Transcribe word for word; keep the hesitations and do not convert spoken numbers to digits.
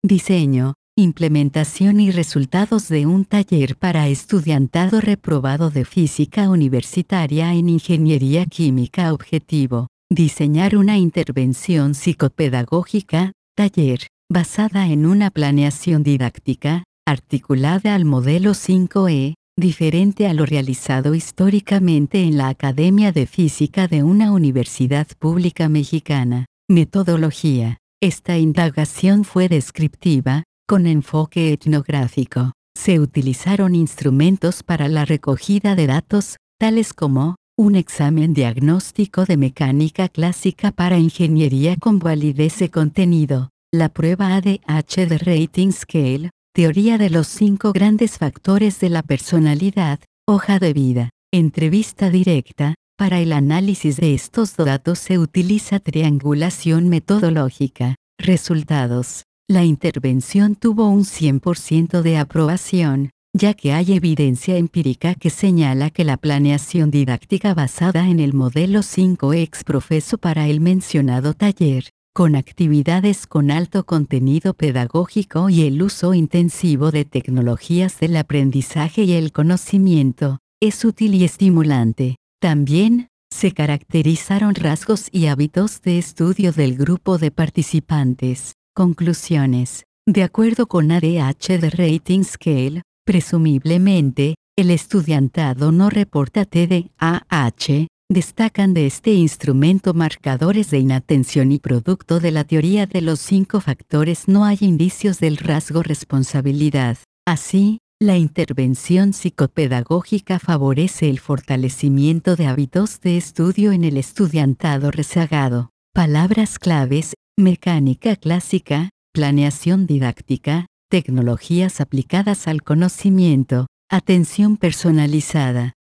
Diseño, implementación y resultados de un taller para estudiantado reprobado de física universitaria en ingeniería química. Objetivo: diseñar una intervención psicopedagógica, taller, basada en una planeación didáctica, articulada al modelo cinco E, diferente a lo realizado históricamente en la Academia de Física de una universidad pública mexicana. Metodología: esta indagación fue descriptiva, con enfoque etnográfico. Se utilizaron instrumentos para la recogida de datos, tales como un examen diagnóstico de mecánica clásica para ingeniería con validez de contenido, la prueba A D H de Rating Scale, teoría de los cinco grandes factores de la personalidad, hoja de vida, entrevista directa. Para el análisis de estos datos se utiliza triangulación metodológica. Resultados: la intervención tuvo un cien por ciento de aprobación, ya que hay evidencia empírica que señala que la planeación didáctica basada en el modelo cinco E exprofeso para el mencionado taller, con actividades con alto contenido pedagógico y el uso intensivo de tecnologías del aprendizaje y el conocimiento, es útil y estimulante. También, se caracterizaron rasgos y hábitos de estudio del grupo de participantes. Conclusiones: de acuerdo con A D H de Rating Scale, presumiblemente, el estudiantado no reporta T D A H. Destacan de este instrumento marcadores de inatención y producto de la teoría de los cinco factores no hay indicios del rasgo responsabilidad. Así, la intervención psicopedagógica favorece el fortalecimiento de hábitos de estudio en el estudiantado rezagado. Palabras claves: mecánica clásica, planeación didáctica, tecnologías aplicadas al conocimiento, atención personalizada.